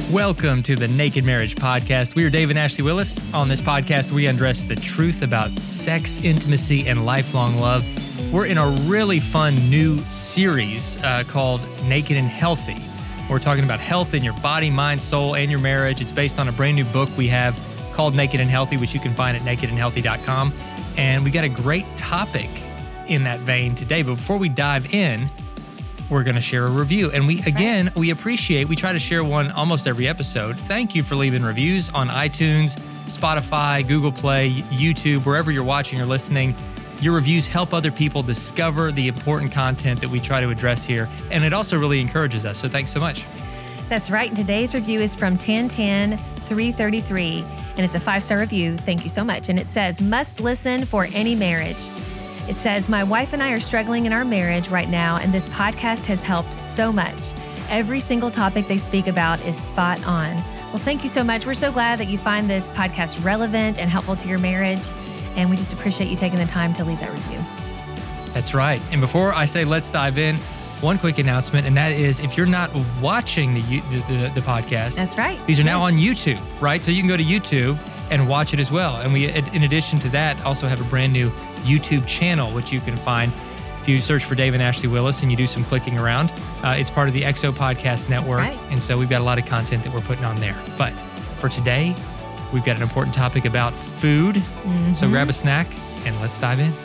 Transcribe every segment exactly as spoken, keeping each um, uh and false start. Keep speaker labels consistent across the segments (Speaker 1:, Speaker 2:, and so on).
Speaker 1: Welcome to the Naked Marriage Podcast. We are Dave and Ashley Willis. On this podcast, we undress the truth about sex, intimacy, and lifelong love. We're in a really fun new series uh, called Naked and Healthy. We're talking about health in your body, mind, soul, and your marriage. It's based on a brand new book we have called Naked and Healthy, which you can find at naked and healthy dot com. And we got a great topic in that vein today. But before we dive in, we're going to share a review. And we, again, we appreciate, we try to share one almost every episode. Thank you for leaving reviews on iTunes, Spotify, Google Play, YouTube, wherever you're watching or listening. Your reviews help other people discover the important content that we try to address here. And it also really encourages us. So thanks so much.
Speaker 2: That's right. And today's review is from ten ten three thirty-three. And it's a five-star review. Thank you so much. And it says, must listen for any marriage. It says, my wife and I are struggling in our marriage right now, and this podcast has helped so much. Every single topic they speak about is spot on. Well, thank you so much. We're so glad that you find this podcast relevant and helpful to your marriage, and we just appreciate you taking the time to leave that review.
Speaker 1: That's right. And before I say let's dive in, one quick announcement, and that is if you're not watching the the, the, the podcast,
Speaker 2: that's right.
Speaker 1: These are
Speaker 2: yes.
Speaker 1: now on YouTube, right? So you can go to YouTube and watch it as well. And we, in addition to that, also have a brand new YouTube channel, which you can find if you search for Dave and Ashley Willis and you do some clicking around. Uh, it's part of the X O Podcast Network.
Speaker 2: Right. And
Speaker 1: so we've got a lot of content that we're putting on there. But for today, we've got an important topic about food. Mm-hmm. So grab a snack and let's dive in.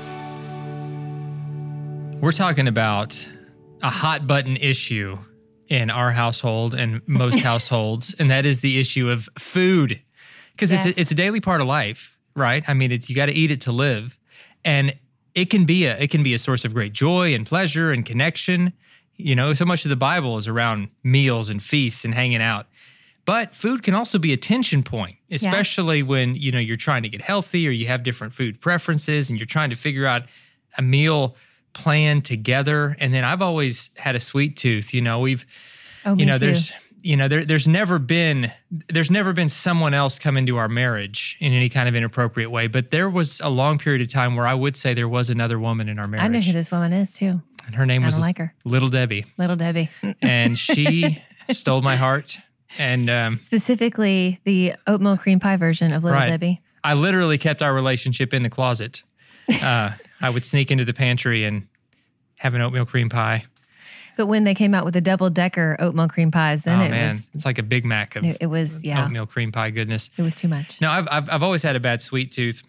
Speaker 1: We're talking about a hot button issue in our household and most households, and that is the issue of food. Because yes. it's, a, it's a daily part of life, right? I mean, it's, you got to eat it to live. And it can be a it can be a source of great joy and pleasure and connection. You know, so much of the Bible is around meals and feasts and hanging out. But food can also be a tension point, especially yeah. when, you know, you're trying to get healthy or you have different food preferences and you're trying to figure out a meal plan together. And then I've always had a sweet tooth. You know, we've,
Speaker 2: oh, me
Speaker 1: you know,
Speaker 2: too.
Speaker 1: there's, you know, there, there's never been, there's never been someone else come into our marriage in any kind of inappropriate way. But there was a long period of time where I would say there was another woman in our marriage.
Speaker 2: I know who this woman is too.
Speaker 1: And her name
Speaker 2: I
Speaker 1: was
Speaker 2: don't like her.
Speaker 1: Little Debbie.
Speaker 2: Little Debbie.
Speaker 1: And she stole my heart. And um,
Speaker 2: specifically the oatmeal cream pie version of Little
Speaker 1: right.
Speaker 2: Debbie.
Speaker 1: I literally kept our relationship in the closet. Uh, I would sneak into the pantry and have an oatmeal cream pie.
Speaker 2: But when they came out with the double-decker oatmeal cream pies, then
Speaker 1: oh,
Speaker 2: it
Speaker 1: man.
Speaker 2: was...
Speaker 1: It's like a Big Mac of
Speaker 2: it, it was, yeah.
Speaker 1: oatmeal cream pie goodness.
Speaker 2: It was too much.
Speaker 1: No, I've, I've, I've always had a bad sweet tooth.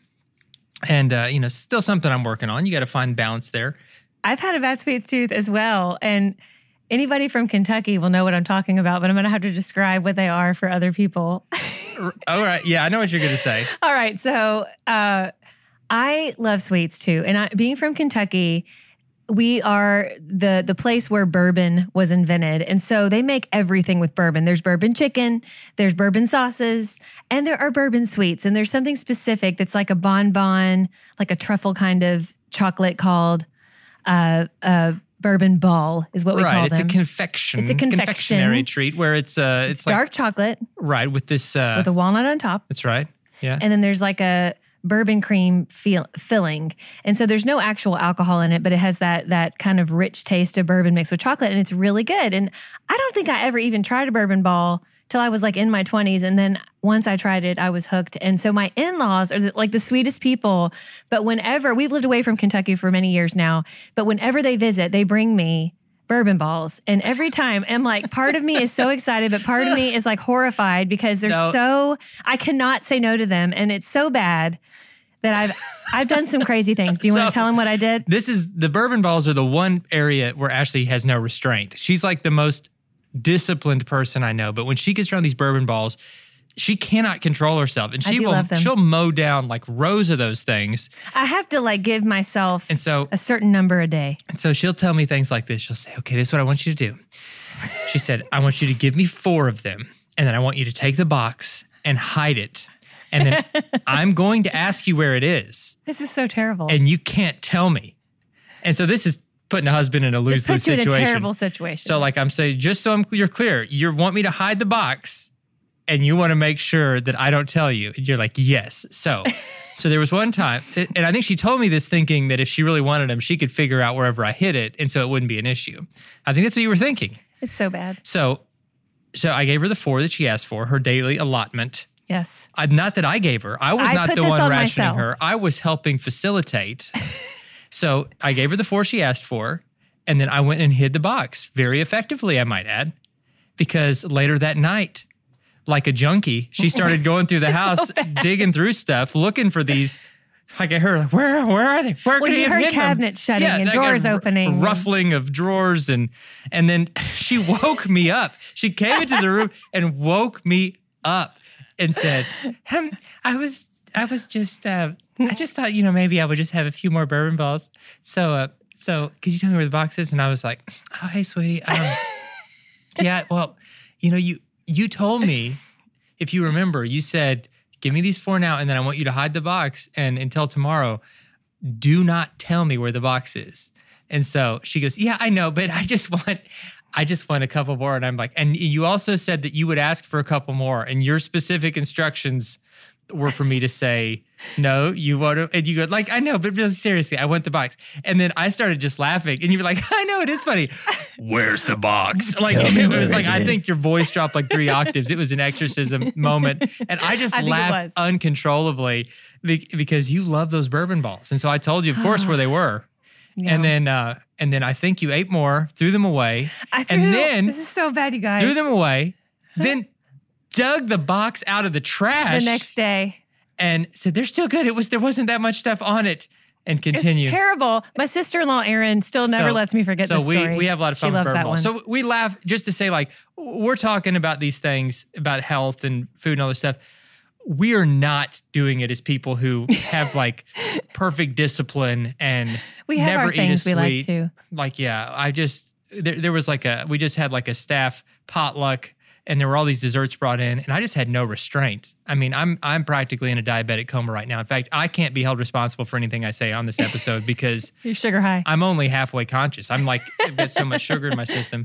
Speaker 1: And, uh, you know, still something I'm working on. You got to find balance there.
Speaker 2: I've had a bad sweet tooth as well. And anybody from Kentucky will know what I'm talking about, but I'm going to have to describe what they are for other people.
Speaker 1: All right. Yeah, I know what you're going to say.
Speaker 2: All right. So uh, I love sweets too. And I, being from Kentucky, we are the the place where bourbon was invented. And so they make everything with bourbon. There's bourbon chicken, there's bourbon sauces, and there are bourbon sweets. And there's something specific that's like a bonbon, like a truffle kind of chocolate called uh, uh, bourbon ball is what we
Speaker 1: right,
Speaker 2: call
Speaker 1: it's
Speaker 2: them.
Speaker 1: It's a confection.
Speaker 2: It's a confection.
Speaker 1: Confectionery treat where it's... Uh,
Speaker 2: it's,
Speaker 1: it's
Speaker 2: dark
Speaker 1: like,
Speaker 2: chocolate.
Speaker 1: Right, with this... Uh,
Speaker 2: with a walnut on top.
Speaker 1: That's right, yeah.
Speaker 2: And then there's like a bourbon cream feel, filling. And so there's no actual alcohol in it, but it has that that kind of rich taste of bourbon mixed with chocolate, and it's really good. And I don't think I ever even tried a bourbon ball till I was like in my twenties. And then once I tried it, I was hooked. And so my in-laws are the, like the sweetest people. But whenever, we've lived away from Kentucky for many years now, but whenever they visit, they bring me bourbon balls. And every time, I'm like, part of me is so excited, but part of me is like horrified because they're
Speaker 1: no.
Speaker 2: so, I cannot say no to them. And it's so bad that I've I've done some crazy things. Do you so, want to tell them what I did?
Speaker 1: This is, the bourbon balls are the one area where Ashley has no restraint. She's like the most disciplined person I know. But when she gets around these bourbon balls, she cannot control herself. And she
Speaker 2: I do
Speaker 1: will,
Speaker 2: love them.
Speaker 1: She'll mow down like rows of those things.
Speaker 2: I have to like give myself
Speaker 1: and so,
Speaker 2: a certain number a day.
Speaker 1: And so she'll tell me things like this. She'll say, okay, this is what I want you to do. She said, I want you to give me four of them. And then I want you to take the box and hide it. And then I'm going to ask you where it is.
Speaker 2: This is so terrible.
Speaker 1: And you can't tell me. And so this is putting a husband in a lose-lose situation.
Speaker 2: It puts you in a terrible situation.
Speaker 1: So like I'm saying, just so I'm, you're clear, you want me to hide the box and you want to make sure that I don't tell you. And you're like, yes. So so there was one time, and I think she told me this thinking that if she really wanted them, she could figure out wherever I hid it, and so it wouldn't be an issue. I think that's what you were thinking.
Speaker 2: It's so bad.
Speaker 1: So so I gave her the four that she asked for, her daily allotment.
Speaker 2: Yes.
Speaker 1: Uh, not that I gave her. I was
Speaker 2: I
Speaker 1: not
Speaker 2: put
Speaker 1: the
Speaker 2: this
Speaker 1: one
Speaker 2: on
Speaker 1: rationing
Speaker 2: myself.
Speaker 1: her. I was helping facilitate. So I gave her the four she asked for, and then I went and hid the box very effectively, I might add, because later that night, like a junkie, she started going through the house,
Speaker 2: so
Speaker 1: digging through stuff, looking for these. Like I heard, like, where, where are they? Where
Speaker 2: Well,
Speaker 1: could
Speaker 2: you
Speaker 1: he have
Speaker 2: heard
Speaker 1: hidden them?
Speaker 2: cabinets shutting and
Speaker 1: like
Speaker 2: drawers
Speaker 1: a r-
Speaker 2: opening.
Speaker 1: ruffling of drawers, and and then she woke me up. She came into the room and woke me up and said, um, "I was, I was just, uh, I just thought, you know, maybe I would just have a few more bourbon balls. So, uh, so could you tell me where the box is?" And I was like, "Oh, hey, sweetie, um, yeah, well, you know, you you told me, if you remember, you said." Give me these four now, and then I want you to hide the box. And until tomorrow, do not tell me where the box is. And so she goes, yeah, I know, but I just want, I just want a couple more. And I'm like, and you also said that you would ask for a couple more, and your specific instructions were for me to say, no, you want to, and you go, like, I know, but really seriously, I want the box. And then I started just laughing, and you were like, I know, it is funny. Where's the box? Like, it was like, I think your voice dropped like three octaves. It was an exorcism moment. And I just
Speaker 2: I think it
Speaker 1: laughed
Speaker 2: was.
Speaker 1: uncontrollably be- because you love those bourbon balls. And so I told you, of course, where they were.
Speaker 2: Yeah.
Speaker 1: And then, uh, and then I think you ate more, threw them away,
Speaker 2: I threw
Speaker 1: and
Speaker 2: them-
Speaker 1: then
Speaker 2: this is so bad, you guys.
Speaker 1: threw them away, then dug the box out of the trash
Speaker 2: the next day.
Speaker 1: and said, they're still good. It was, there wasn't that much stuff on it, and
Speaker 2: It's
Speaker 1: continue.
Speaker 2: terrible. My sister-in-law, Erin, still never
Speaker 1: So-
Speaker 2: lets me forget
Speaker 1: so
Speaker 2: this
Speaker 1: we,
Speaker 2: story.
Speaker 1: we have a lot of
Speaker 2: She
Speaker 1: fun with
Speaker 2: loves
Speaker 1: bourbon
Speaker 2: that
Speaker 1: balls.
Speaker 2: one.
Speaker 1: So we laugh just to say, like, we're talking about these things about health and food and all this stuff. We are not doing it as people who have like perfect discipline and
Speaker 2: We have
Speaker 1: never
Speaker 2: our
Speaker 1: eat
Speaker 2: things
Speaker 1: a
Speaker 2: we like
Speaker 1: sweet.
Speaker 2: to.
Speaker 1: Like, yeah, I just, there, there was like a, we just had like a staff potluck, and there were all these desserts brought in, and I just had no restraint. I mean, I'm I'm practically in a diabetic coma right now. In fact, I can't be held responsible for anything I say on this episode because
Speaker 2: You're sugar high.
Speaker 1: I'm only halfway conscious. I'm like, I've got so much sugar in my system.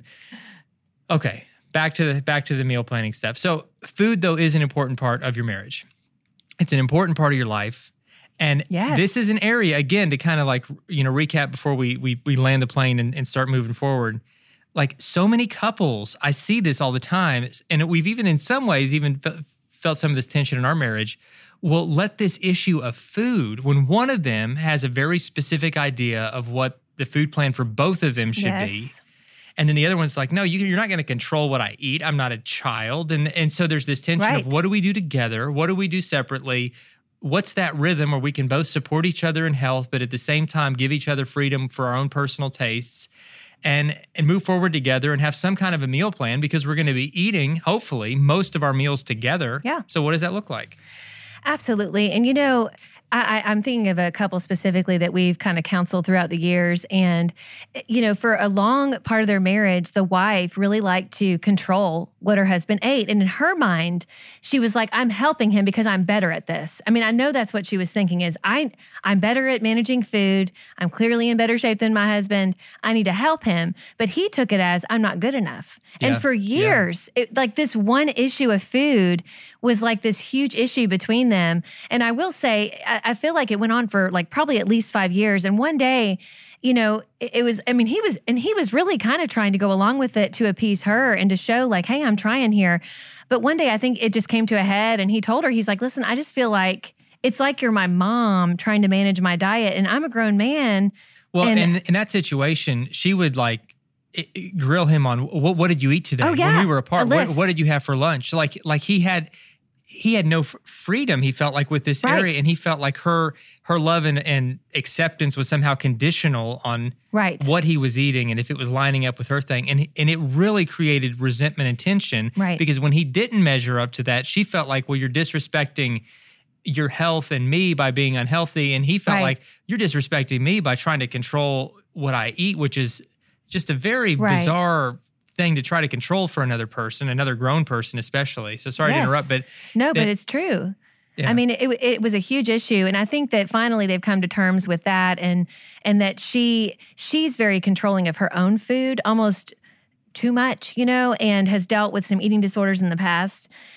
Speaker 1: Okay, back to the back to the meal planning stuff. So food, though, is an important part of your marriage. It's an important part of your life. And
Speaker 2: Yes.
Speaker 1: this is an area, again, to kind of like, you know, recap before we we we land the plane and, and start moving forward. Like so many couples, I see this all the time, and we've even in some ways even fe- felt some of this tension in our marriage, will let this issue of food, when one of them has a very specific idea of what the food plan for both of them should be,
Speaker 2: Yes.
Speaker 1: and then the other one's like, no, you, you're not going to control what I eat. I'm not a child. And, and so there's this tension
Speaker 2: Right.
Speaker 1: of what do we do together? What do we do separately? What's that rhythm where we can both support each other in health, but at the same time give each other freedom for our own personal tastes? And, and move forward together and have some kind of a meal plan, because we're going to be eating, hopefully, most of our meals together.
Speaker 2: Yeah.
Speaker 1: So what does that look like?
Speaker 2: Absolutely. And you know, I, I, I'm thinking of a couple specifically that we've kind of counseled throughout the years. And, you know, for a long part of their marriage, the wife really liked to control what her husband ate. And in her mind, she was like, I'm helping him because I'm better at this. I mean, I know that's what she was thinking is, I, I'm better at managing food. I'm clearly in better shape than my husband. I need to help him. But he took it as, I'm not good enough.
Speaker 1: Yeah.
Speaker 2: And for years, it, like this one issue of food was like this huge issue between them. And I will say, I, I feel like it went on for like probably at least five years. And one day, you know, it, it was, I mean, he was, and he was really kind of trying to go along with it to appease her and to show like, hey, I'm trying here. But one day I think it just came to a head, and he told her, he's like, listen, I just feel like it's like you're my mom trying to manage my diet, and I'm a grown man.
Speaker 1: Well,
Speaker 2: And-
Speaker 1: in, in that situation, she would like i- i- grill him on what what did you eat today?
Speaker 2: Oh, yeah,
Speaker 1: When we were apart,
Speaker 2: a
Speaker 1: what,
Speaker 2: list.
Speaker 1: what did you have for lunch? Like like he had he had no f- freedom. He felt like with this
Speaker 2: Right.
Speaker 1: area, and he felt like her her love and, and acceptance was somehow conditional on
Speaker 2: Right.
Speaker 1: what he was eating and if it was lining up with her thing. And and it really created resentment and tension.
Speaker 2: Right.
Speaker 1: Because when he didn't measure up to that, she felt like, well, you're disrespecting your health and me by being unhealthy. And he felt
Speaker 2: Right.
Speaker 1: like you're disrespecting me by trying to control what I eat, which is just a very
Speaker 2: Right.
Speaker 1: bizarre thing to try to control for another person, another grown person especially. So sorry to
Speaker 2: Yes.
Speaker 1: interrupt, but
Speaker 2: No, but
Speaker 1: that-
Speaker 2: it's true.
Speaker 1: Yeah.
Speaker 2: I mean, it, it was a huge issue, and I think that finally they've come to terms with that, and and that she she's very controlling of her own food, almost too much, you know, and has dealt with some eating disorders in the past.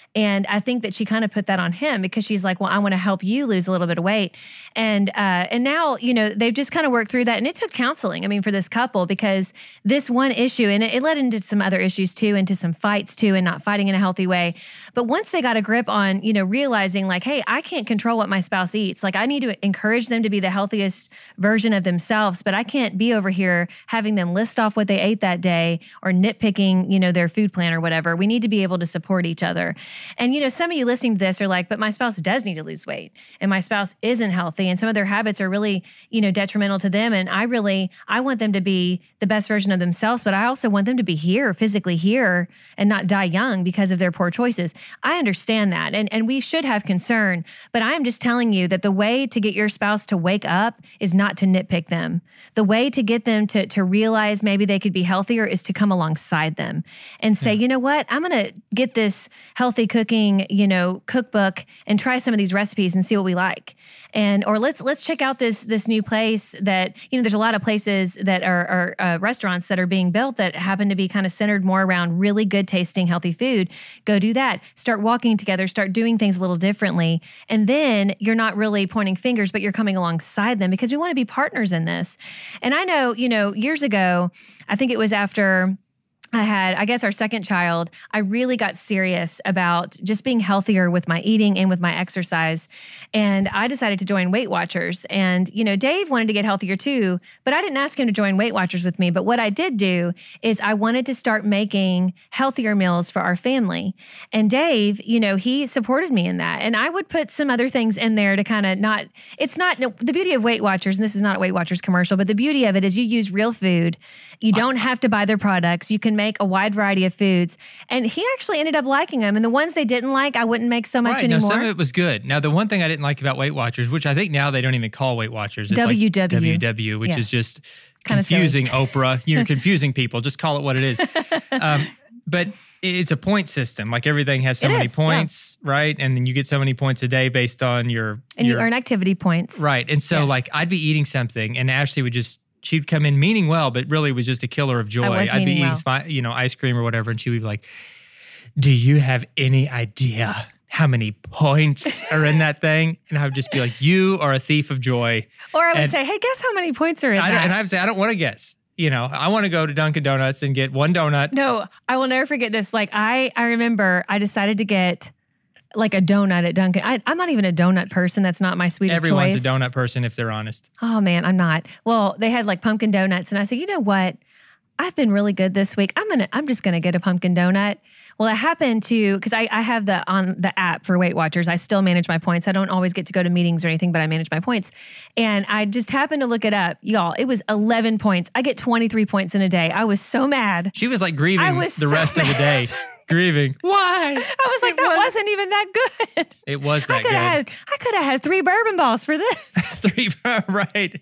Speaker 2: And I think that she kind of put that on him because she's like, well, I want to help you lose a little bit of weight. And, uh, and now, you know, they've just kind of worked through that. And it took counseling, I mean, for this couple, because this one issue, and it, it led into some other issues too, into some fights too, and not fighting in a healthy way. But once they got a grip on, you know, realizing like, hey, I can't control what my spouse eats. Like I need to encourage them to be the healthiest version of themselves, but I can't be over here having them list off what they ate that day or nitpicking, you know, their food plan or whatever. We need to be able to support each other. And, you know, some of you listening to this are like, but my spouse does need to lose weight and my spouse isn't healthy and some of their habits are really, you know, detrimental to them. And I really, I want them to be the best version of themselves, but I also want them to be here, physically here and not die young because of their poor choices. I understand that. And, and we should have concern, but I am just telling you that the way to get your spouse to wake up is not to nitpick them. The way to get them to, to realize maybe they could be healthier is to come alongside them and say, yeah. you know what, I'm going to get this healthy cooking, you know, cookbook and try some of these recipes and see what we like. And, or let's, let's check out this, this new place that, you know, there's a lot of places that are, are uh, restaurants that are being built that happen to be kind of centered more around really good tasting, healthy food. Go do that. Start walking together, start doing things a little differently. And then you're not really pointing fingers, but you're coming alongside them because we want to be partners in this. And I know, you know, years ago, I think it was after I had, I guess, our second child, I really got serious about just being healthier with my eating and with my exercise. And I decided to join Weight Watchers. And, you know, Dave wanted to get healthier too, but I didn't ask him to join Weight Watchers with me. But what I did do is I wanted to start making healthier meals for our family. And Dave, you know, he supported me in that. And I would put some other things in there to kind of not, it's not, no, the beauty of Weight Watchers, and this is not a Weight Watchers commercial, but the beauty of it is you use real food. You don't have to buy their products. You can make a wide variety of foods. And he actually ended up liking them. And the ones they didn't like, I wouldn't make so much
Speaker 1: right,
Speaker 2: anymore.
Speaker 1: No, some of it was good. Now, the one thing I didn't like about Weight Watchers, which I think now they don't even call Weight Watchers. It's
Speaker 2: W W.
Speaker 1: Like W W, which
Speaker 2: yeah.
Speaker 1: is just
Speaker 2: Kinda
Speaker 1: confusing
Speaker 2: silly.
Speaker 1: Oprah. You're confusing people. Just call it what it is. Um, but it's a point system. Like everything has so
Speaker 2: it
Speaker 1: many
Speaker 2: is,
Speaker 1: points, yeah. right? And then you get so many points a day based on your...
Speaker 2: And
Speaker 1: your,
Speaker 2: you earn activity points.
Speaker 1: Right. And so
Speaker 2: yes.
Speaker 1: like I'd be eating something and Ashley would just... She'd come in meaning well, but really was just a killer of joy. I'd be eating, well. you know, ice cream or whatever, and she would be like, "Do you have any idea how many points are in that thing?" And I would just be like, "You are a thief of joy."
Speaker 2: Or I would
Speaker 1: and
Speaker 2: say, "Hey, guess how many points are in
Speaker 1: I
Speaker 2: that?"
Speaker 1: And I would say, "I don't want to guess. You know, I want to go to Dunkin' Donuts and get one donut."
Speaker 2: No, I will never forget this. Like I, I remember I decided to get like a donut at Dunkin'. I, I'm not even a donut person. That's not my sweet
Speaker 1: Everyone's
Speaker 2: choice.
Speaker 1: a donut person if they're honest.
Speaker 2: Oh man, I'm not. Well, they had like pumpkin donuts, and I said, you know what? I've been really good this week. I'm gonna, I'm just gonna get a pumpkin donut. Well, it happened to because I, I have the on the app for Weight Watchers. I still manage my points. I don't always get to go to meetings or anything, but I manage my points. And I just happened to look it up, y'all. It was eleven points. I get twenty-three points in a day. I was so mad.
Speaker 1: She was like grieving
Speaker 2: I was
Speaker 1: the
Speaker 2: so
Speaker 1: rest
Speaker 2: mad.
Speaker 1: of the day. Grieving. Why?
Speaker 2: I was like,
Speaker 1: It
Speaker 2: that
Speaker 1: was-
Speaker 2: wasn't even that good.
Speaker 1: It was that
Speaker 2: I could
Speaker 1: good.
Speaker 2: have had, I could have had three bourbon balls for this.
Speaker 1: Three, right.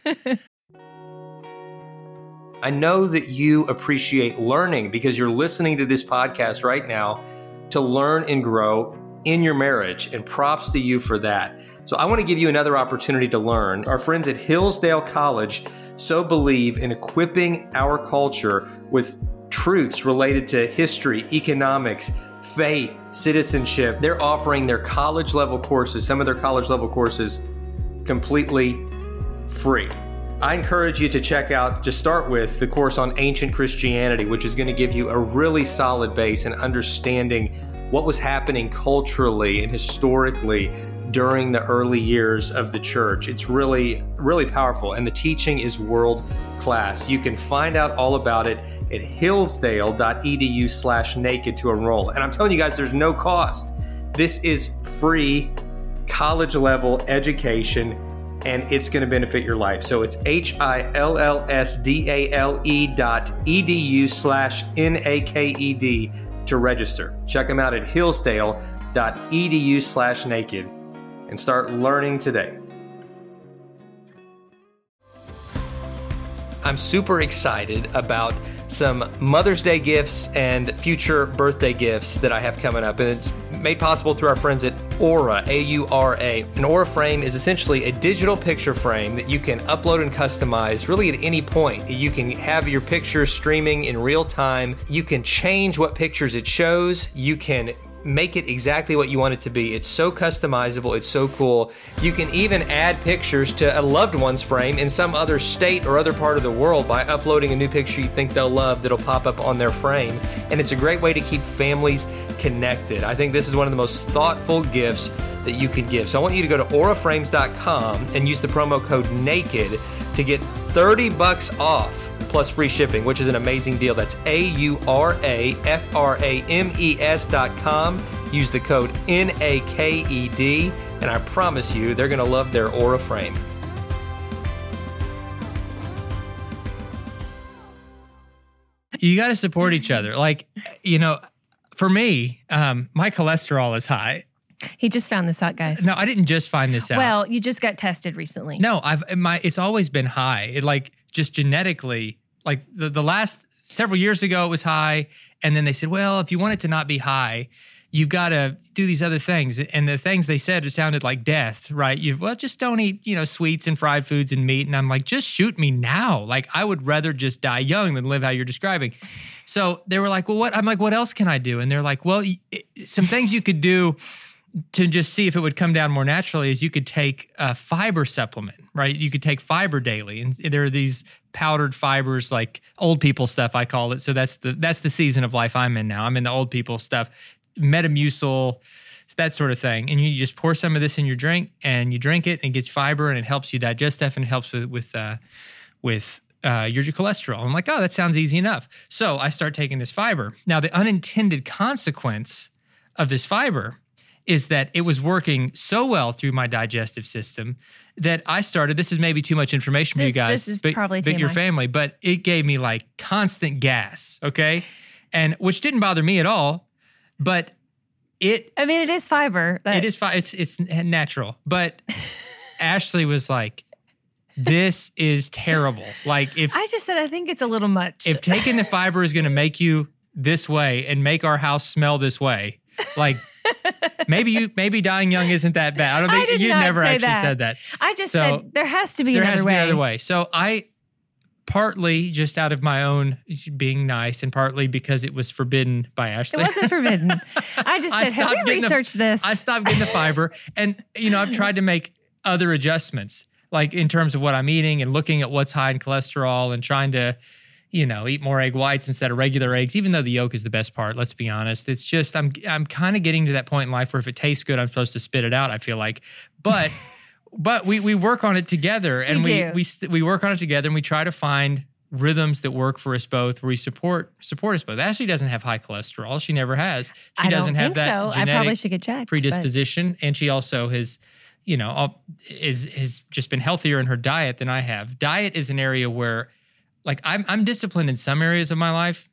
Speaker 3: I know that you appreciate learning because you're listening to this podcast right now to learn and grow in your marriage, and props to you for that. So I want to give you another opportunity to learn. Our friends at Hillsdale College so believe in equipping our culture with truths related to history, economics, faith, citizenship. They're offering their college level courses, some of their college level courses, completely free. I encourage you to check out, to start with, the course on ancient Christianity, which is going to give you a really solid base in understanding what was happening culturally and historically during the early years of the church. It's really, really powerful, and the teaching is world class. You can find out all about it at hillsdale.edu slash naked to enroll. And I'm telling you guys, there's no cost. This is free college level education, and it's going to benefit your life. So it's H-I-L-L-S-D-A-L-E dot E-D-U slash N-A-K-E-D to register. Check them out at hillsdale.edu slash naked and start learning today. I'm super excited about some Mother's Day gifts and future birthday gifts that I have coming up. And it's made possible through our friends at Aura, A U R A. An Aura frame is essentially a digital picture frame that you can upload and customize really at any point. You can have your pictures streaming in real time. You can change what pictures it shows. You can make it exactly what you want it to be. It's so customizable. It's so cool. You can even add pictures to a loved one's frame in some other state or other part of the world by uploading a new picture you think they'll love that'll pop up on their frame. And it's a great way to keep families connected. I think this is one of the most thoughtful gifts that you could give. So I want you to go to aura frames dot com and use the promo code NAKED to get thirty bucks off plus free shipping, which is an amazing deal. That's A U R A F R A M E S dot com. Use the code N A K E D, and I promise you, they're going to love their Aura frame.
Speaker 1: You got to support each other. Like, you know, for me, um, my cholesterol is high.
Speaker 2: He just found this out, guys.
Speaker 1: No, I didn't just find this out.
Speaker 2: Well, you just got tested recently.
Speaker 1: No, I've my it's always been high. It like just genetically, like the, the last several years ago it was high, and then they said, well, if you want it to not be high, you've got to do these other things. And the things they said, it sounded like death, right? You well, just don't eat, you know, sweets and fried foods and meat. And I'm like, just shoot me now. Like I would rather just die young than live how you're describing. So they were like, well, what? I'm like, what else can I do? And they're like, well, it, some things you could do to just see if it would come down more naturally is you could take a fiber supplement, right? You could take fiber daily. And there are these powdered fibers, like old people stuff, I call it. So that's the that's the season of life I'm in now. I'm in the old people stuff, Metamucil, that sort of thing. And you just pour some of this in your drink and you drink it and it gets fiber and it helps you digest stuff and it helps with, with, uh, with uh, your cholesterol. I'm like, oh, that sounds easy enough. So I start taking this fiber. Now, the unintended consequence of this fiber is that it was working so well through my digestive system that I started, this is maybe too much information for
Speaker 2: This-
Speaker 1: you guys,
Speaker 2: this is
Speaker 1: but,
Speaker 2: probably
Speaker 1: but your
Speaker 2: T M I.
Speaker 1: family, but it gave me like constant gas, okay? And which didn't bother me at all, but it
Speaker 2: I mean, it is fiber. That,
Speaker 1: it is fine. It's it's natural. But Ashley was like, this is terrible. Like if
Speaker 2: I just said I think it's a little much.
Speaker 1: if taking the fiber is going to make you this way and make our house smell this way, like maybe you maybe dying young isn't that bad. I don't
Speaker 2: I
Speaker 1: think
Speaker 2: did
Speaker 1: you
Speaker 2: not
Speaker 1: never
Speaker 2: say
Speaker 1: actually
Speaker 2: that.
Speaker 1: said that.
Speaker 2: I just
Speaker 1: So,
Speaker 2: said there has to be
Speaker 1: There
Speaker 2: another
Speaker 1: has to
Speaker 2: way.
Speaker 1: be another way. So I partly just out of my own being nice and partly because it was forbidden by
Speaker 2: It
Speaker 1: Ashley.
Speaker 2: wasn't forbidden. I just
Speaker 1: I
Speaker 2: said, have
Speaker 1: stopped
Speaker 2: we
Speaker 1: getting the-
Speaker 2: researched this?
Speaker 1: I stopped getting the fiber. And, you know, I've tried to make other adjustments, like in terms of what I'm eating and looking at what's high in cholesterol and trying to, you know, eat more egg whites instead of regular eggs, even though the yolk is the best part, let's be honest. It's just, I'm I'm kind of getting to that point in life where if it tastes good, I'm supposed to spit it out, I feel like. But but we we work on it together and
Speaker 2: We
Speaker 1: we
Speaker 2: do.
Speaker 1: we, st- we work on it together and we try to find rhythms that work for us both, where we support support us both. Ashley doesn't have high cholesterol. She never has. She
Speaker 2: I
Speaker 1: doesn't
Speaker 2: don't
Speaker 1: have
Speaker 2: think
Speaker 1: that
Speaker 2: so. I
Speaker 1: genetic
Speaker 2: probably should get checked. but-
Speaker 1: predisposition, and she also has, you know, all, is has just been healthier in her diet than I have. Diet is an area where, like, I'm I'm disciplined in some areas of my life,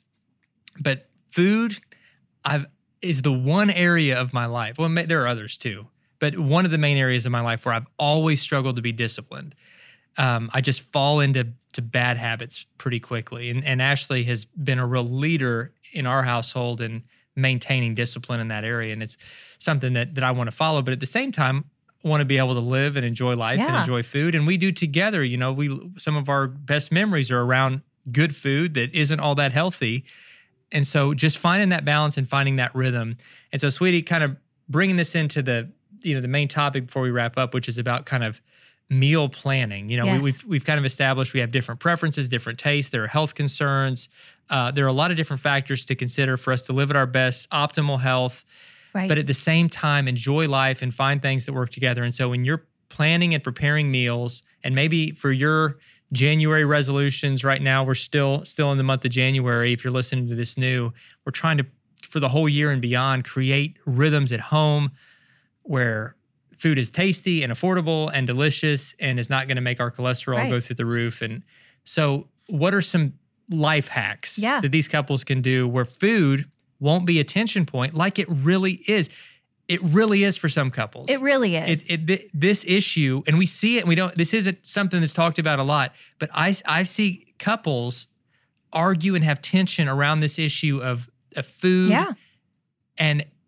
Speaker 1: but food, I've is the one area of my life. Well, ma- there are others too, but one of the main areas of my life where I've always struggled to be disciplined. Um, I just fall into to bad habits pretty quickly, and and Ashley has been a real leader in our household in maintaining discipline in that area, and it's something that that I want to follow. But at the same time, I want to be able to live and enjoy life and
Speaker 2: Yeah.
Speaker 1: enjoy food, and we do together. You know, we some of our best memories are around good food that isn't all that healthy, and so just finding that balance and finding that rhythm. And so, sweetie, kind of bringing this into the you know the main topic before we wrap up, which is about kind of meal planning. You know,
Speaker 2: Yes.
Speaker 1: we, we've we've kind of established we have different preferences, different tastes. There are health concerns. Uh, there are a lot of different factors to consider for us to live at our best, optimal health,
Speaker 2: Right.
Speaker 1: but at the same time enjoy life and find things that work together. And so when you're planning and preparing meals, and maybe for your January resolutions right now, we're still still in the month of January. If you're listening to this new, we're trying to, for the whole year and beyond, create rhythms at home where food is tasty and affordable and delicious and is not going to make our cholesterol
Speaker 2: Right.
Speaker 1: go through the roof. And so what are some life hacks
Speaker 2: Yeah.
Speaker 1: that these couples can do where food won't be a tension point like it really is? It really is for some couples.
Speaker 2: it really is.
Speaker 1: It, it, th- this issue, and we see it, and we don't, this isn't something that's talked about a lot, but I, I see couples argue and have tension around this issue of, of food.
Speaker 2: Yeah.
Speaker 1: And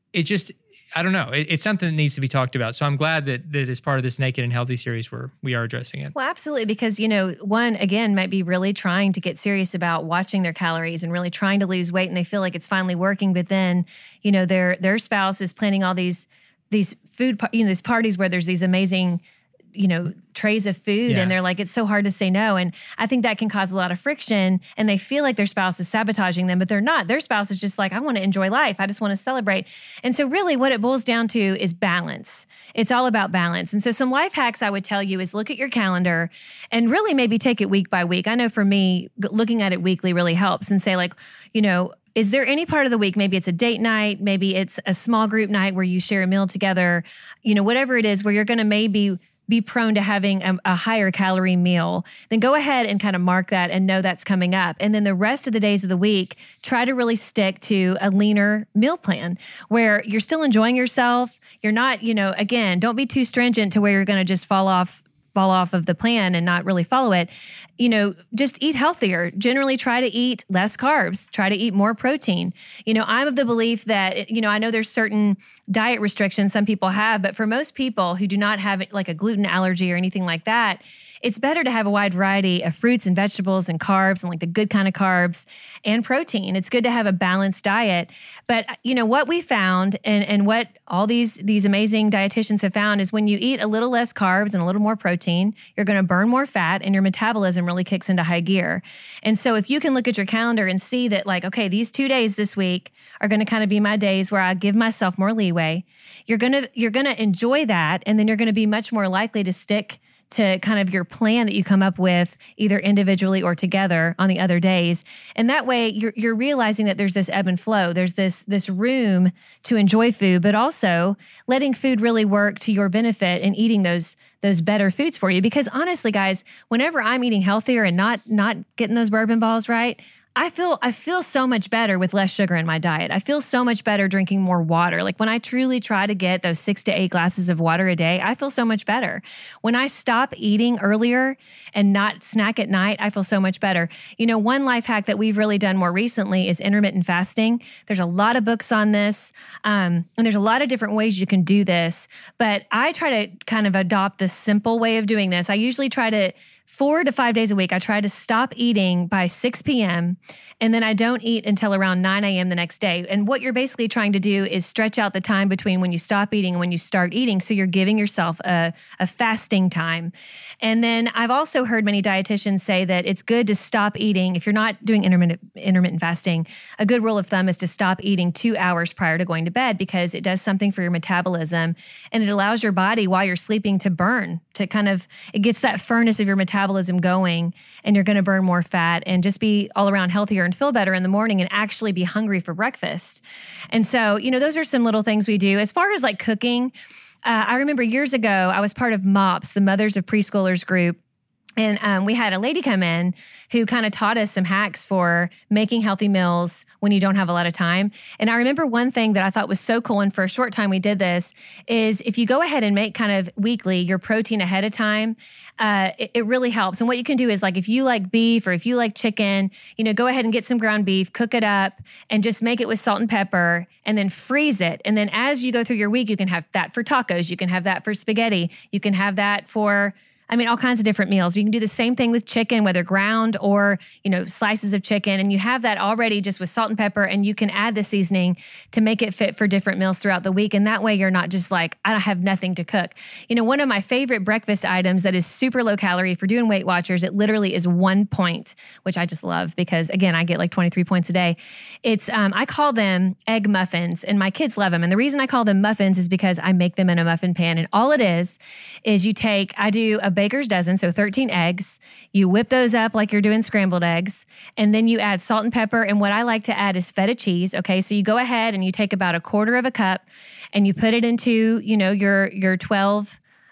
Speaker 1: it just, I don't know. It, it's something that needs to be talked about. So I'm glad that that as part of this Naked and Healthy series where we are addressing it.
Speaker 2: Well, absolutely. Because, you know, one, again, might be really trying to get serious about watching their calories and really trying to lose weight, and they feel like it's finally working. But then, you know, their their spouse is planning all these these food, you know, these parties where there's these amazing, you know, trays of food,
Speaker 1: Yeah.
Speaker 2: and they're like, it's so hard to say no. And I think that can cause a lot of friction, and they feel like their spouse is sabotaging them, but they're not. Their spouse is just like, I want to enjoy life. I just want to celebrate. And so really what it boils down to is balance. It's all about balance. And so some life hacks I would tell you is look at your calendar and really maybe take it week by week. I know for me, g- looking at it weekly really helps, and say like, you know, is there any part of the week, maybe it's a date night, maybe it's a small group night where you share a meal together, you know, whatever it is, where you're going to maybe be prone to having a, a higher calorie meal, then go ahead and kind of mark that and know that's coming up. And then the rest of the days of the week, try to really stick to a leaner meal plan where you're still enjoying yourself. You're not, you know, again, don't be too stringent to where you're going to just fall off fall off of the plan and not really follow it. You know, just eat healthier. Generally try to eat less carbs, try to eat more protein. You know, I'm of the belief that, you know, I know there's certain diet restrictions some people have, but for most people who do not have like a gluten allergy or anything like that, it's better to have a wide variety of fruits and vegetables and carbs and like the good kind of carbs and protein. It's good to have a balanced diet. But, you know, what we found and, and what all these, these amazing dietitians have found is when you eat a little less carbs and a little more protein, you're going to burn more fat and your metabolism really kicks into high gear. And so if you can look at your calendar and see that like, okay, these two days this week are going to kind of be my days where I give myself more leeway, you're going to, you're going to enjoy that. And then you're going to be much more likely to stick to kind of your plan that you come up with either individually or together on the other days. And that way you're you're realizing that there's this ebb and flow. There's this this room to enjoy food, but also letting food really work to your benefit and eating those those better foods for you. Because honestly, guys, whenever I'm eating healthier and not not getting those bourbon balls right, I feel I feel so much better with less sugar in my diet. I feel so much better drinking more water. Like when I truly try to get those six to eight glasses of water a day, I feel so much better. When I stop eating earlier and not snack at night, I feel so much better. You know, one life hack that we've really done more recently is intermittent fasting. There's a lot of books on this, um, and there's a lot of different ways you can do this. But I try to kind of adopt this simple way of doing this. I usually try to Four to five days a week, I try to stop eating by six p.m. and then I don't eat until around nine a.m. the next day. And what you're basically trying to do is stretch out the time between when you stop eating and when you start eating. So you're giving yourself a, a fasting time. And then I've also heard many dietitians say that it's good to stop eating. If you're not doing intermittent, intermittent fasting, a good rule of thumb is to stop eating two hours prior to going to bed because it does something for your metabolism and it allows your body while you're sleeping to burn, to kind of, it gets that furnace of your metabolism metabolism going, and you're going to burn more fat and just be all around healthier and feel better in the morning and actually be hungry for breakfast. And so, you know, those are some little things we do. As far as like cooking, uh, I remember years ago, I was part of MOPS, the Mothers of Preschoolers group. And um, we had a lady come in who kind of taught us some hacks for making healthy meals when you don't have a lot of time. And I remember one thing that I thought was so cool, and for a short time we did this, is if you go ahead and make kind of weekly your protein ahead of time, uh, it, it really helps. And what you can do is like if you like beef or if you like chicken, you know, go ahead and get some ground beef, cook it up, and just make it with salt and pepper, and then freeze it. And then as you go through your week, you can have that for tacos, you can have that for spaghetti, you can have that for I mean, all kinds of different meals. You can do the same thing with chicken, whether ground or, you know, slices of chicken. And you have that already just with salt and pepper, and you can add the seasoning to make it fit for different meals throughout the week. And that way you're not just like, I have nothing to cook. You know, one of my favorite breakfast items that is super low calorie for doing Weight Watchers, it literally is one point, which I just love because, again, I get like twenty-three points a day. It's, um, I call them egg muffins, and my kids love them. And the reason I call them muffins is because I make them in a muffin pan. And all it is, is you take, I do a baker's dozen, so thirteen eggs. You whip those up like you're doing scrambled eggs, and then you add salt and pepper. And what I like to add is feta cheese. Okay, so you go ahead and you take about a quarter of a cup, and you put it into, you know, your your twelve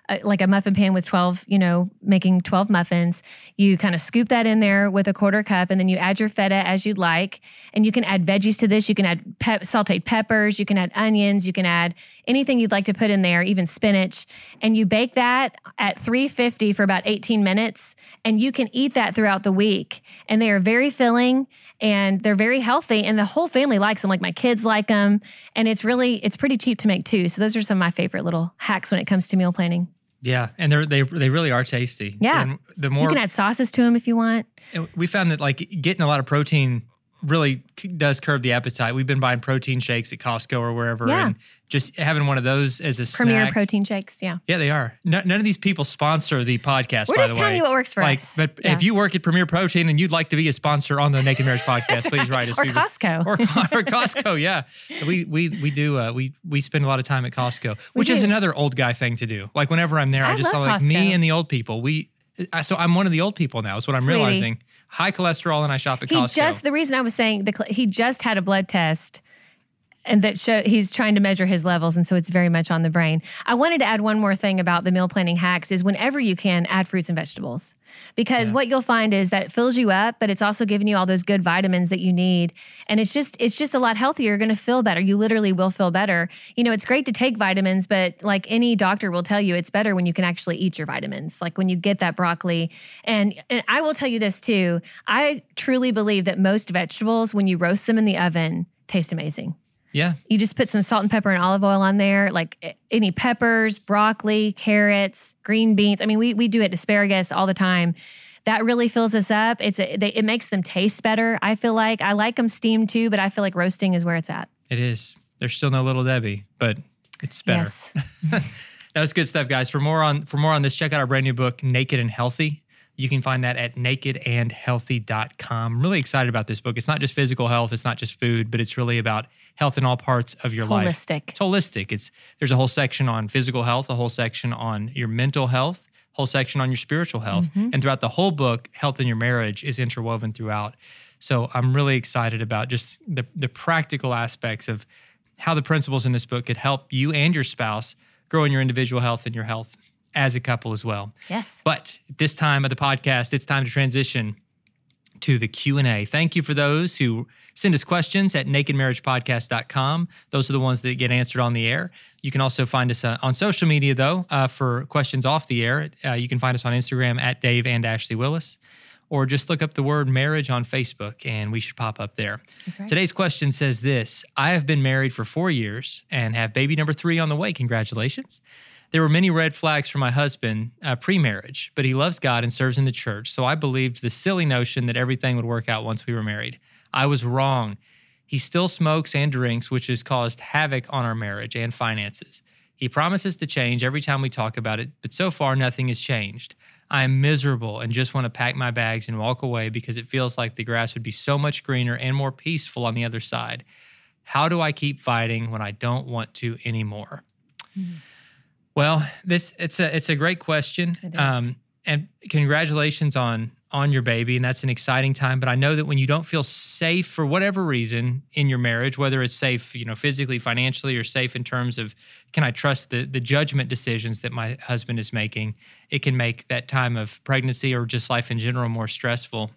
Speaker 2: uh, like a muffin pan with twelve, you know, making twelve muffins. You kind of scoop that in there with a quarter cup, and then you add your feta as you'd like. And you can add veggies to this. You can add pep- sauteed peppers. You can add onions. You can add anything you'd like to put in there, even spinach. And you bake that at three fifty for about eighteen minutes. And you can eat that throughout the week. And they are very filling and they're very healthy. And the whole family likes them. Like my kids like them. And it's really, it's pretty cheap to make too. So those are some of my favorite little hacks when it comes to meal planning.
Speaker 1: Yeah, and they're, they they really are tasty.
Speaker 2: Yeah.
Speaker 1: And the more
Speaker 2: you can add sauces to them if you want.
Speaker 1: We found that like getting a lot of protein really does curb the appetite. We've been buying protein shakes at Costco or wherever,
Speaker 2: Yeah.
Speaker 1: and just having one of those as a
Speaker 2: Premier
Speaker 1: snack.
Speaker 2: protein shakes, yeah.
Speaker 1: Yeah, they are. No, none of these people sponsor the podcast,
Speaker 2: We're
Speaker 1: by
Speaker 2: just
Speaker 1: the way.
Speaker 2: telling you what works for
Speaker 1: like,
Speaker 2: us.
Speaker 1: But
Speaker 2: Yeah.
Speaker 1: if you work at Premier Protein and you'd like to be a sponsor on the Naked Marriage Podcast, please write us.
Speaker 2: Or
Speaker 1: We-
Speaker 2: Costco.
Speaker 1: Or, or Costco, yeah. We we we do uh, we we spend a lot of time at Costco, which is
Speaker 2: do.
Speaker 1: another old guy thing to do. Like whenever I'm there, I,
Speaker 2: I
Speaker 1: just
Speaker 2: love
Speaker 1: like me
Speaker 2: Costco.
Speaker 1: and the old people. We I- so I'm one of the old people now. Is what I'm
Speaker 2: Sweetie.
Speaker 1: realizing. High cholesterol, and I shop at
Speaker 2: He
Speaker 1: Costco.
Speaker 2: just, the reason I was saying, the, cl- he just had a blood test and that show he's trying to measure his levels. And so it's very much on the brain. I wanted to add one more thing about the meal planning hacks is whenever you can, add fruits and vegetables. Because
Speaker 1: Yeah.
Speaker 2: what you'll find is that fills you up, but it's also giving you all those good vitamins that you need. And it's just, it's just a lot healthier. You're going to feel better. You literally will feel better. You know, it's great to take vitamins, but like any doctor will tell you, it's better when you can actually eat your vitamins. Like when you get that broccoli. And, and I will tell you this too. I truly believe that most vegetables, when you roast them in the oven, taste amazing.
Speaker 1: yeah.
Speaker 2: You just put some salt and pepper and olive oil on there, like eh, any peppers, broccoli, carrots, green beans. I mean, we we do it asparagus all the time. That really fills us up. It's a, they, it makes them taste better. I feel like I like them steamed too, but I feel like roasting is where it's at.
Speaker 1: It is. There's still no Little Debbie, but it's better.
Speaker 2: Yes.
Speaker 1: That was good stuff, guys. For more on for more on this, check out our brand new book, Naked and Healthy. You can find that at naked and healthy dot com. I'm really excited about this book. It's not just physical health, it's not just food, but it's really about health in all parts of your
Speaker 2: It's
Speaker 1: life.
Speaker 2: holistic.
Speaker 1: It's holistic. It's there's a whole section on physical health, a whole section on your mental health, whole section on your spiritual health.
Speaker 2: Mm-hmm.
Speaker 1: And throughout the whole book, health in your marriage is interwoven throughout. So I'm really excited about just the, the practical aspects of how the principles in this book could help you and your spouse grow in your individual health and your health as a couple as well.
Speaker 2: Yes.
Speaker 1: But at this time of the podcast, it's time to transition to the Q and A. Thank you for those who send us questions at naked marriage podcast dot com. Those are the ones that get answered on the air. You can also find us uh, on social media, though, uh, for questions off the air. Uh, you can find us on Instagram at Dave and Ashley Willis, or just look up the word marriage on Facebook, and we should pop up there.
Speaker 2: That's right.
Speaker 1: Today's question says this: I have been married for four years and have baby number three on the way. Congratulations. There were many red flags for my husband uh, pre-marriage, but he loves God and serves in the church, so I believed the silly notion that everything would work out once we were married. I was wrong. He still smokes and drinks, which has caused havoc on our marriage and finances. He promises to change every time we talk about it, but so far nothing has changed. I am miserable and just want to pack my bags and walk away because it feels like the grass would be so much greener and more peaceful on the other side. How do I keep fighting when I don't want to anymore? Mm. Well, this it's a it's a great question,
Speaker 2: It is.
Speaker 1: um, and congratulations on on your baby, and that's an exciting time. But I know that when you don't feel safe for whatever reason in your marriage, whether it's safe, you know, physically, financially, or safe in terms of can I trust the the judgment decisions that my husband is making, it can make that time of pregnancy or just life in general more stressful.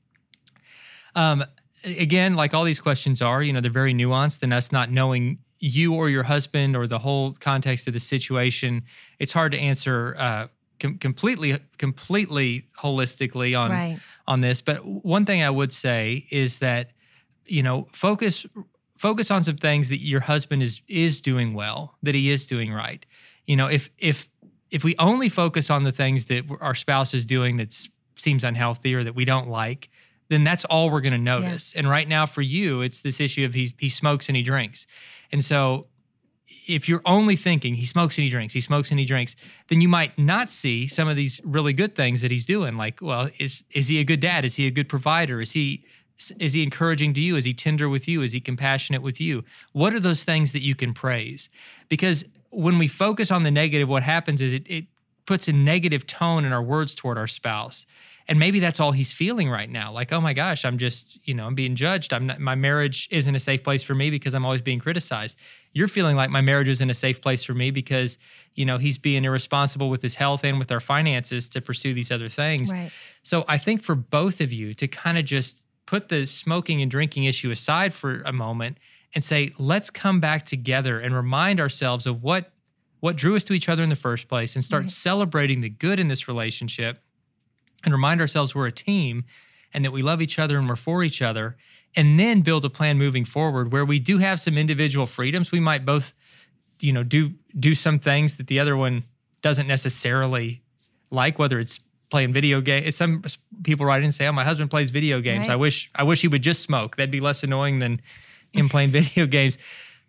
Speaker 1: Um, again, like all these questions are, you know, they're very nuanced, and us not knowing you or your husband or the whole context of the situation, it's hard to answer uh, com- completely, completely holistically on
Speaker 2: Right.
Speaker 1: on this. But one thing I would say is that, you know, focus focus on some things that your husband is is doing well, that he is doing right. You know, if if if we only focus on the things that our spouse is doing that seems unhealthy or that we don't like, then that's all we're going to notice. Yeah. And right now for you, it's this issue of he he smokes and he drinks. And so if you're only thinking he smokes and he drinks, he smokes and he drinks, then you might not see some of these really good things that he's doing. Like, well, is is he a good dad? Is he a good provider? Is he is he encouraging to you? Is he tender with you? Is he compassionate with you? What are those things that you can praise? Because when we focus on the negative, what happens is it, it puts a negative tone in our words toward our spouse. And maybe that's all he's feeling right now. Like, oh my gosh, I'm just, you know, I'm being judged. I'm not, my marriage isn't a safe place for me because I'm always being criticized. You're feeling like my marriage isn't a safe place for me because, you know, he's being irresponsible with his health and with our finances to pursue these other things.
Speaker 2: Right.
Speaker 1: So I think for both of you to kind of just put the smoking and drinking issue aside for a moment and say, let's come back together and remind ourselves of what, what drew us to each other in the first place and start
Speaker 2: Right.
Speaker 1: celebrating the good in this relationship. And remind ourselves we're a team and that we love each other and we're for each other, and then build a plan moving forward where we do have some individual freedoms. We might both, you know, do do some things that the other one doesn't necessarily like, whether it's playing video games. Some people write in and say, oh, my husband plays video games.
Speaker 2: Right.
Speaker 1: I wish I wish he would just smoke. That'd be less annoying than him playing video games.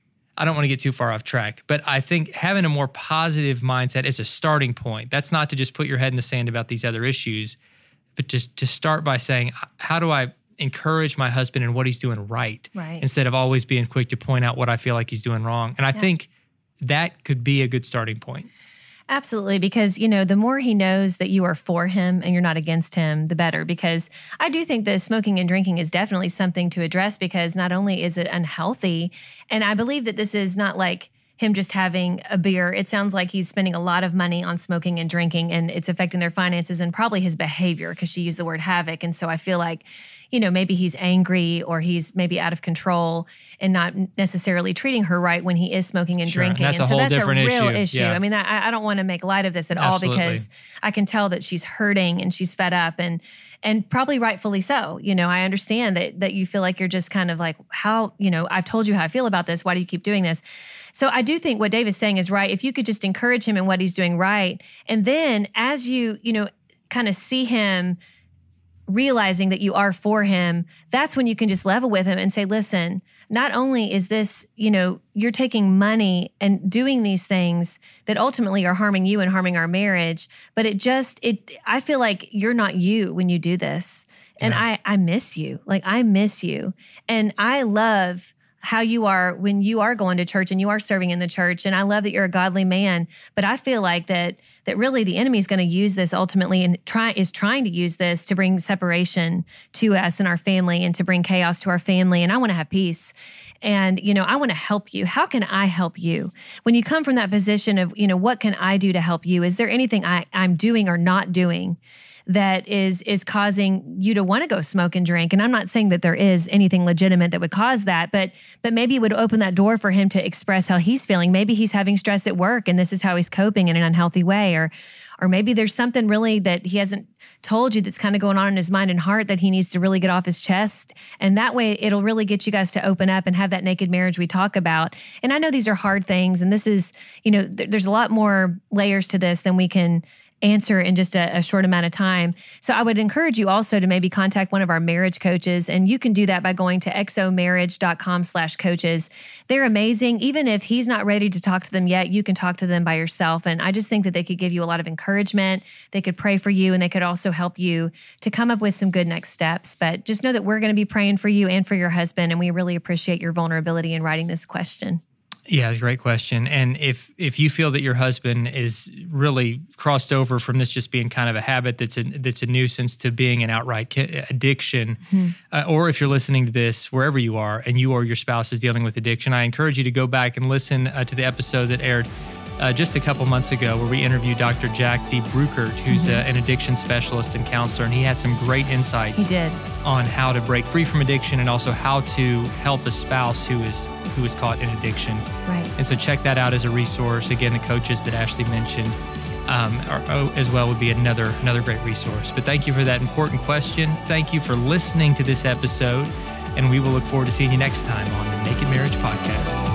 Speaker 1: I don't want to get too far off track, but I think having a more positive mindset is a starting point. That's not to just put your head in the sand about these other issues, but just to start by saying, how do I encourage my husband in what he's doing right,
Speaker 2: Right.
Speaker 1: instead of always being quick to point out what I feel like he's doing wrong. And I
Speaker 2: Yeah.
Speaker 1: think that could be a good starting point.
Speaker 2: Absolutely, because, you know, the more he knows that you are for him and you're not against him, the better. Because I do think that smoking and drinking is definitely something to address, because not only is it unhealthy, and I believe that this is not like him just having a beer. It sounds like he's spending a lot of money on smoking and drinking, and it's affecting their finances and probably his behavior, because she used the word havoc. And so I feel like, you know, maybe he's angry or he's maybe out of control and not necessarily treating her right when he is smoking and
Speaker 1: Sure, and
Speaker 2: drinking.
Speaker 1: that's a
Speaker 2: and so
Speaker 1: whole
Speaker 2: that's
Speaker 1: different
Speaker 2: a real
Speaker 1: issue.
Speaker 2: issue.
Speaker 1: Yeah.
Speaker 2: I mean, I, I don't want to make light of this at
Speaker 1: Absolutely.
Speaker 2: all, because I can tell that she's hurting and she's fed up, and and probably rightfully so. You know, I understand that that you feel like you're just kind of like, how, you know, I've told you how I feel about this. Why do you keep doing this? So I do think what Dave is saying is right. If you could just encourage him in what he's doing right, and then as you, you know, kind of see him realizing that you are for him, that's when you can just level with him and say, listen, not only is this, you know, you're taking money and doing these things that ultimately are harming you and harming our marriage, but it just, it, I feel like you're not you when you do this. And
Speaker 1: Yeah.
Speaker 2: I, I miss you. Like, I miss you. And I love how you are when you are going to church and you are serving in the church. And I love that you're a godly man, but I feel like that that really the enemy is going to use this ultimately and try is trying to use this to bring separation to us and our family and to bring chaos to our family. And I want to have peace. And, you know, I want to help you. How can I help you? When you come from that position of, you know, what can I do to help you? Is there anything I, I'm doing or not doing that is is causing you to want to go smoke and drink? And I'm not saying that there is anything legitimate that would cause that, but but maybe it would open that door for him to express how he's feeling. Maybe he's having stress at work and this is how he's coping in an unhealthy way, or or maybe there's something really that he hasn't told you that's kind of going on in his mind and heart that he needs to really get off his chest. And that way it'll really get you guys to open up and have that naked marriage we talk about. And I know these are hard things, and this is, you know, th- there's a lot more layers to this than we can answer in just a, a short amount of time. So I would encourage you also to maybe contact one of our marriage coaches, and you can do that by going to exomarriage.com slash coaches. They're amazing. Even if he's not ready to talk to them yet, you can talk to them by yourself. And I just think that they could give you a lot of encouragement. They could pray for you, and they could also help you to come up with some good next steps. But just know that we're going to be praying for you and for your husband, and we really appreciate your vulnerability in writing this question.
Speaker 1: Yeah, great question. And if if you feel that your husband is really crossed over from this just being kind of a habit that's a, that's a nuisance to being an outright ki- addiction, mm-hmm. uh, or if you're listening to this wherever you are and you or your spouse is dealing with addiction, I encourage you to go back and listen uh, to the episode that aired uh, just a couple months ago where we interviewed Doctor Jack D. Bruckert, who's mm-hmm. uh, an addiction specialist and counselor, and he had some great insights
Speaker 2: he did.
Speaker 1: on how to break free from addiction and also how to help a spouse who is who is caught in addiction.
Speaker 2: Right.
Speaker 1: And so check that out as a resource. Again, the coaches that Ashley mentioned um, are, are, as well would be another another great resource. But thank you for that important question. Thank you for listening to this episode, and we will look forward to seeing you next time on the Naked Marriage Podcast.